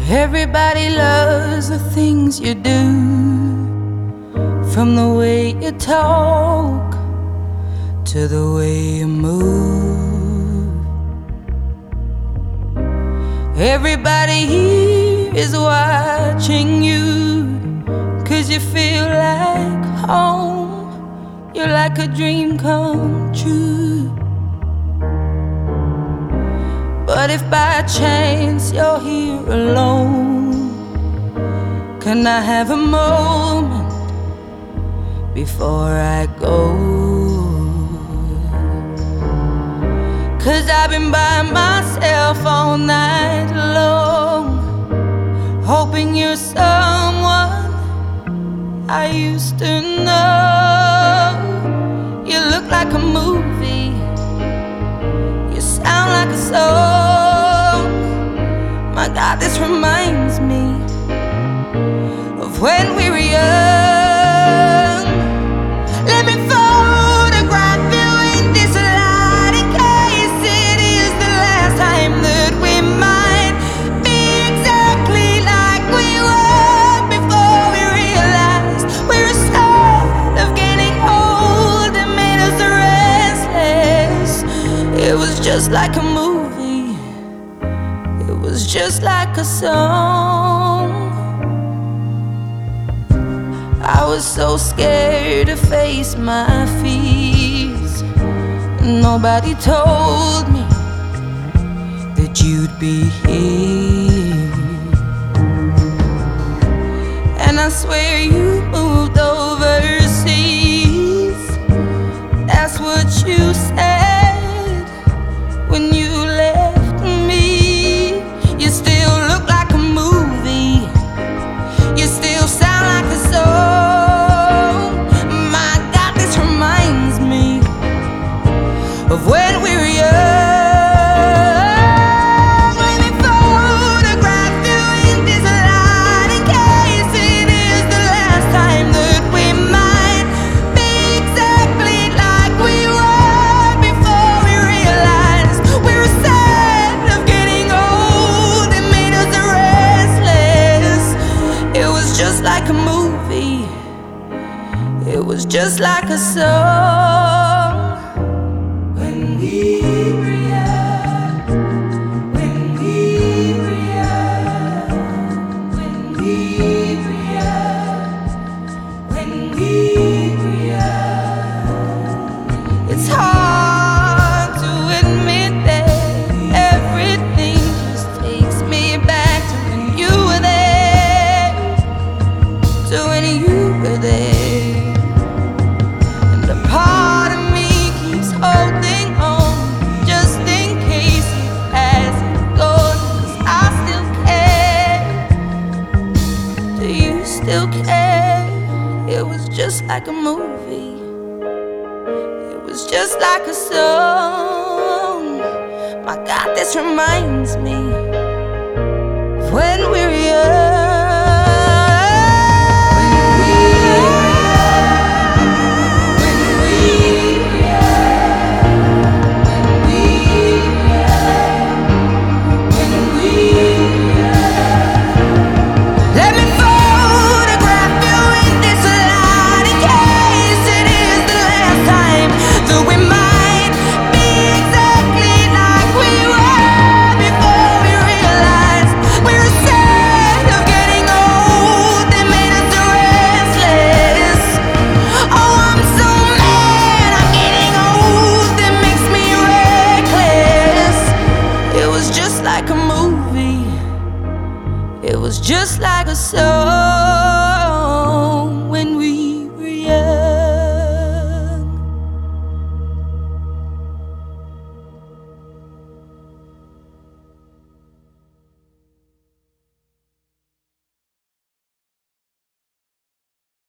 Everybody loves the things you do, from the way you talk to the way you move. Everybody here is watching you, 'cause you feel like home. You're like a dream come true. But if by chance you're here alone, can I have a moment before I go? 'Cause I've been by myself all night long, hoping you're someone I used to know. You look like a movie, you sound like a song. My God, this reminds me of when we were young. Let me photograph you in this light, in case it is the last time that we might be exactly like we were before we realized we were scared of getting old. It made us restless. It was just like a movie, it was just like a song. I was so scared to face my fears. Nobody told me that you'd be here. And I swear you moved overseas. That's what you said when you left me. You still look like a movie, you still sound like a song. My God, this reminds me of when we were young. Let me photograph you in this light, in case it is the last time that we might be exactly like we were before we realized we were sad of getting old. It made us restless. It was just like a movie, it was just like a song. When we were young, when we were young, when we were young, when we were young. It's hard to admit that everything just takes me back to when you were there, to when you were there. And a part of me keeps holding on, just in case it hasn't gone. 'Cause I still care. Do you still care? It was just like a movie, it was just like a song. My God, this reminds me of when we were young. It was just like a song.